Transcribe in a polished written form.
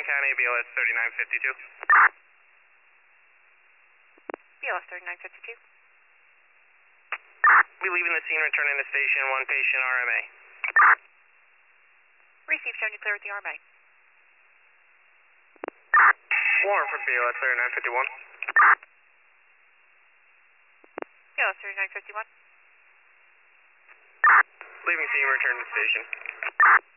County, BLS 3952. BLS 3952. Be leaving the scene, returning to station, one patient RMA. Receive, showing you clear with the RMA. Warren for BLS 3951. BLS 3951. Leaving scene, return to station.